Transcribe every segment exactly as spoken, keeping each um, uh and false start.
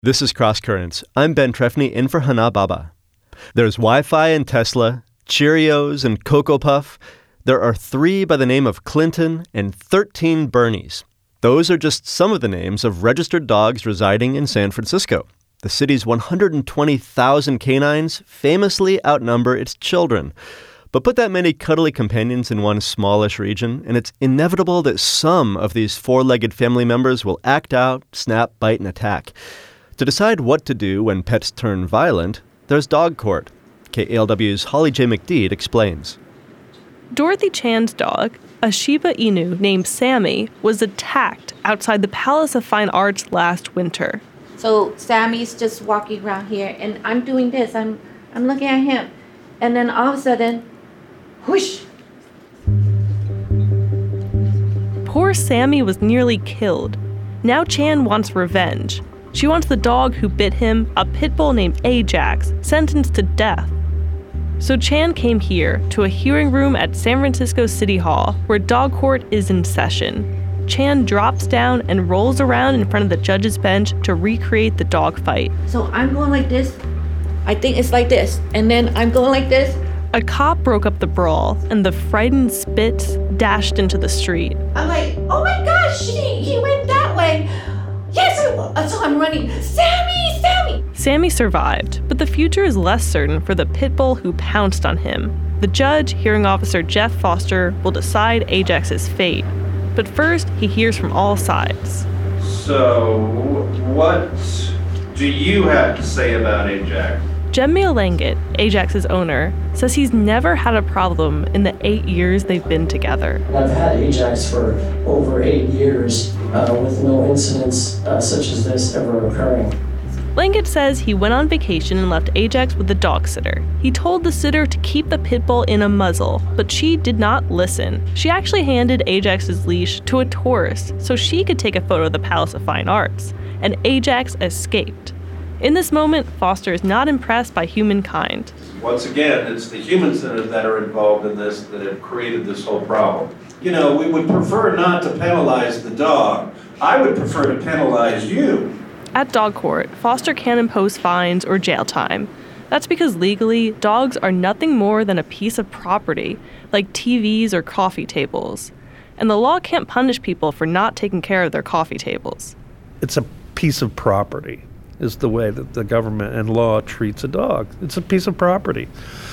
This is Cross Currents. I'm Ben Trefny in for Hana Baba. There's Wi-Fi and Tesla, Cheerios and Cocoa Puff. There are three by the name of Clinton and thirteen Bernies. Those are just some of the names of registered dogs residing in San Francisco. The city's one hundred twenty thousand canines famously outnumber its children. But put that many cuddly companions in one smallish region, and it's inevitable that some of these four-legged family members will act out, snap, bite, and attack. To decide what to do when pets turn violent, there's Dog Court. K A L W's Holly J. McDede explains. Dorothy Chan's dog, a Shiba Inu named Sammy, was attacked outside the Palace of Fine Arts last winter. So Sammy's just walking around here, and I'm doing this. I'm I'm looking at him. And then all of a sudden, whoosh! Poor Sammy was nearly killed. Now Chan wants revenge. She wants the dog who bit him, a pit bull named Ajax, sentenced to death. So Chan came here to a hearing room at San Francisco City Hall, where Dog Court is in session. Chan drops down and rolls around in front of the judge's bench to recreate the dog fight. So I'm going like this. I think it's like this. And then I'm going like this. A cop broke up the brawl, and the frightened Spitz dashed into the street. I'm like, oh my gosh, he, he went that way. Yes, I, so I'm running. Sammy, Sammy! Sammy survived, but the future is less certain for the pit bull who pounced on him. The judge, hearing officer Jeff Foster, will decide Ajax's fate. But first, he hears from all sides. So, what do you have to say about Ajax? Jemmy Langit, Ajax's owner, says he's never had a problem in the eight years they've been together. I've had Ajax for over eight years uh, with no incidents uh, such as this ever occurring. Langit says he went on vacation and left Ajax with the dog sitter. He told the sitter to keep the pit bull in a muzzle, but she did not listen. She actually handed Ajax's leash to a tourist so she could take a photo of the Palace of Fine Arts, and Ajax escaped. In this moment, Foster is not impressed by humankind. Once again, it's the humans that are involved in this that have created this whole problem. You know, we would prefer not to penalize the dog. I would prefer to penalize you. At Dog Court, Foster can't impose fines or jail time. That's because legally, dogs are nothing more than a piece of property, like T Vs or coffee tables. And the law can't punish people for not taking care of their coffee tables. It's a piece of property, is the way that the government and law treats a dog. It's a piece of property.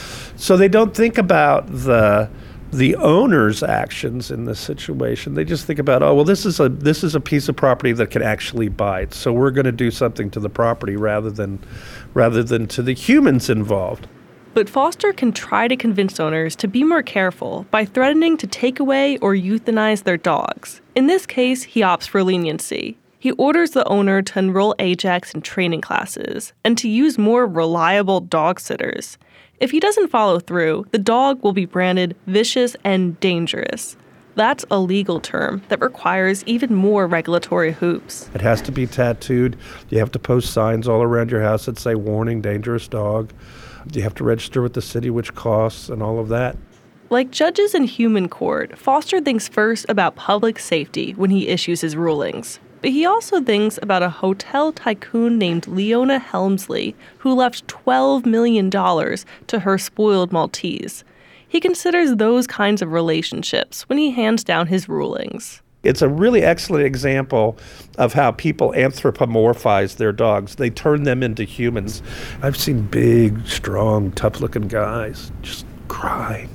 So they don't think about the the owner's actions in this situation. They just think about, oh, well, this is a this is a piece of property that can actually bite. So we're going to do something to the property rather than rather than to the humans involved. But Foster can try to convince owners to be more careful by threatening to take away or euthanize their dogs. In this case, he opts for leniency. He orders the owner to enroll Ajax in training classes and to use more reliable dog sitters. If he doesn't follow through, the dog will be branded vicious and dangerous. That's a legal term that requires even more regulatory hoops. It has to be tattooed. You have to post signs all around your house that say, warning, dangerous dog. You have to register with the city, which costs, and all of that. Like judges in human court, Foster thinks first about public safety when he issues his rulings. But he also thinks about a hotel tycoon named Leona Helmsley, who left twelve million dollars to her spoiled Maltese. He considers those kinds of relationships when he hands down his rulings. It's a really excellent example of how people anthropomorphize their dogs. They turn them into humans. I've seen big, strong, tough-looking guys just cry.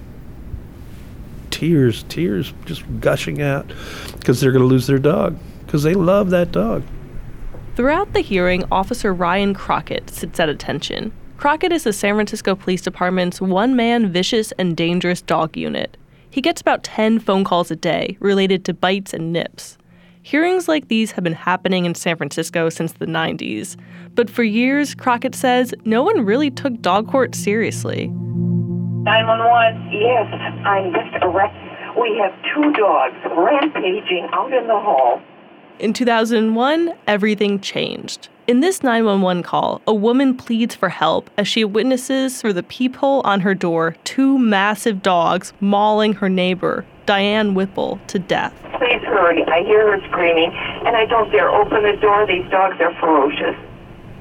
Tears, tears just gushing out because they're going to lose their dog. Because they love that dog. Throughout the hearing, Officer Ryan Crockett sits at attention. Crockett is the San Francisco Police Department's one-man vicious and dangerous dog unit. He gets about ten phone calls a day related to bites and nips. Hearings like these have been happening in San Francisco since the nineties. But for years, Crockett says, no one really took Dog Court seriously. nine one one, yes, I'm just arrested. We have two dogs rampaging out in the hall. In two thousand one, everything changed. In this nine one one call, a woman pleads for help as she witnesses through the peephole on her door two massive dogs mauling her neighbor, Diane Whipple, to death. Please hurry. I hear her screaming, and I don't dare open the door. These dogs are ferocious.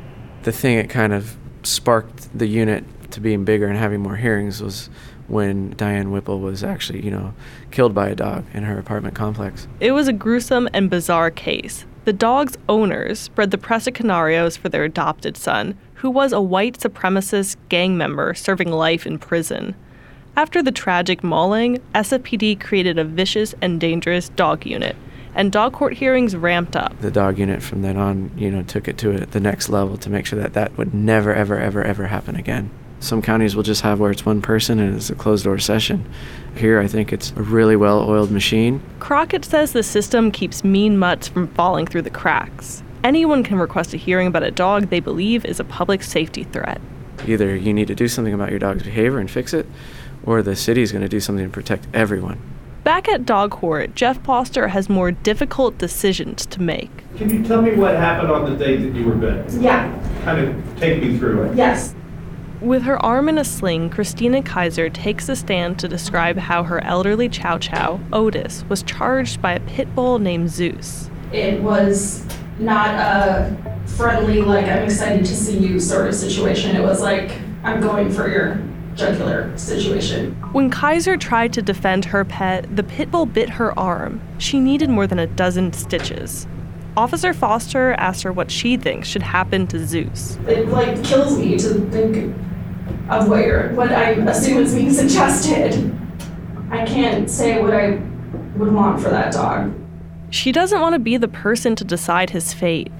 The thing that kind of sparked the unit to being bigger and having more hearings was when Diane Whipple was actually, you know, killed by a dog in her apartment complex. It was a gruesome and bizarre case. The dog's owners spread the press scenarios for their adopted son, who was a white supremacist gang member serving life in prison. After the tragic mauling, S F P D created a vicious and dangerous dog unit, and dog court hearings ramped up. The dog unit from then on, you know, took it to a, the next level to make sure that that would never, ever, ever, ever happen again. Some counties will just have where it's one person and it's a closed-door session. Here, I think it's a really well-oiled machine. Crockett says the system keeps mean mutts from falling through the cracks. Anyone can request a hearing about a dog they believe is a public safety threat. Either you need to do something about your dog's behavior and fix it, or the city's going to do something to protect everyone. Back at dog court, Jeff Foster has more difficult decisions to make. Can you tell me what happened on the day that you were bitten? Yeah. Kind of take me through it. Yes. With her arm in a sling, Christina Kaiser takes a stand to describe how her elderly Chow Chow, Otis, was charged by a pit bull named Zeus. It was not a friendly, like, I'm excited to see you sort of situation. It was like, I'm going for your jugular situation. When Kaiser tried to defend her pet, the pit bull bit her arm. She needed more than a dozen stitches. Officer Foster asked her what she thinks should happen to Zeus. It, like, kills me to think of what you're, what I assume is being suggested. I can't say what I would want for that dog. She doesn't want to be the person to decide his fate.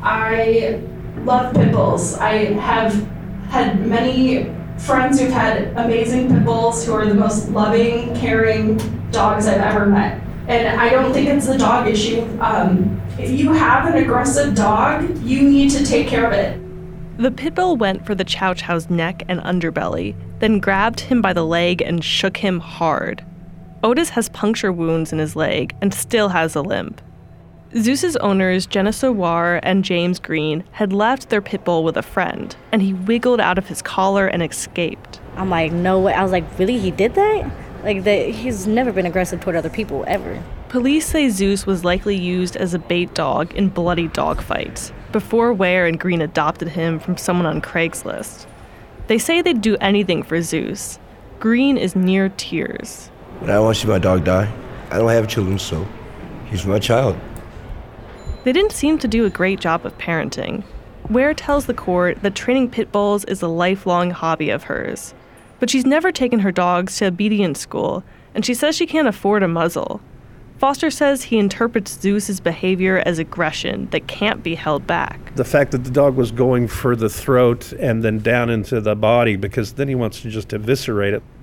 I love pit bulls. I have had many friends who've had amazing pit bulls who are the most loving, caring dogs I've ever met. And I don't think it's a dog issue. Um, if you have an aggressive dog, you need to take care of it. The pit bull went for the Chow Chow's neck and underbelly, then grabbed him by the leg and shook him hard. Otis has puncture wounds in his leg and still has a limp. Zeus's owners, Jenna Sowar and James Green, had left their pit bull with a friend, and he wiggled out of his collar and escaped. I'm like, no way. I was like, really? He did that? Like, that, he's never been aggressive toward other people, ever. Police say Zeus was likely used as a bait dog in bloody dog fights, before Ware and Green adopted him from someone on Craigslist. They say they'd do anything for Zeus. Green is near tears. But I don't want to see my dog die. I don't have children, so he's my child. They didn't seem to do a great job of parenting. Ware tells the court that training pit bulls is a lifelong hobby of hers. But she's never taken her dogs to obedience school, and she says she can't afford a muzzle. Foster says he interprets Zeus's behavior as aggression that can't be held back. The fact that the dog was going for the throat and then down into the body, because then he wants to just eviscerate it.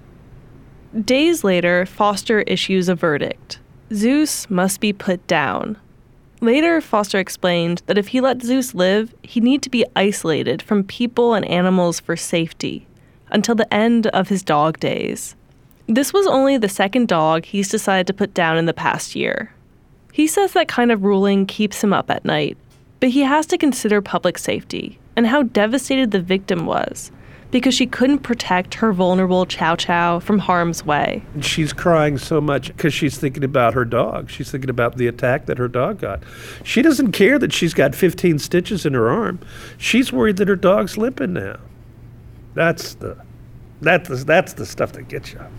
Days later, Foster issues a verdict. Zeus must be put down. Later, Foster explained that if he let Zeus live, he'd need to be isolated from people and animals for safety, until the end of his dog days. This was only the second dog he's decided to put down in the past year. He says that kind of ruling keeps him up at night, but he has to consider public safety and how devastated the victim was because she couldn't protect her vulnerable Chow Chow from harm's way. She's crying so much because she's thinking about her dog. She's thinking about the attack that her dog got. She doesn't care that she's got fifteen stitches in her arm. She's worried that her dog's limping now. That's the, that's, that's the stuff that gets you.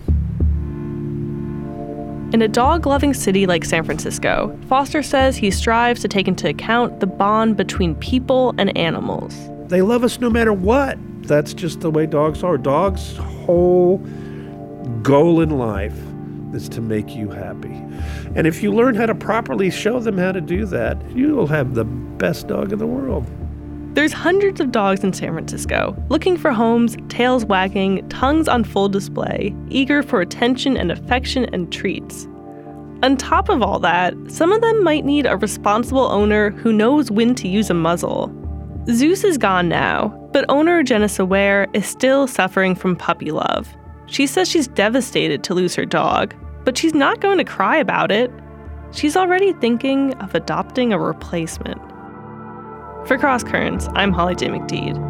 In a dog-loving city like San Francisco, Foster says he strives to take into account the bond between people and animals. They love us no matter what. That's just the way dogs are. Dogs' whole goal in life is to make you happy. And if you learn how to properly show them how to do that, you will have the best dog in the world. There's hundreds of dogs in San Francisco, looking for homes, tails wagging, tongues on full display, eager for attention and affection and treats. On top of all that, some of them might need a responsible owner who knows when to use a muzzle. Zeus is gone now, but owner Jenna Soware is still suffering from puppy love. She says she's devastated to lose her dog, but she's not going to cry about it. She's already thinking of adopting a replacement. For Cross Currents, I'm Holly J. McDede.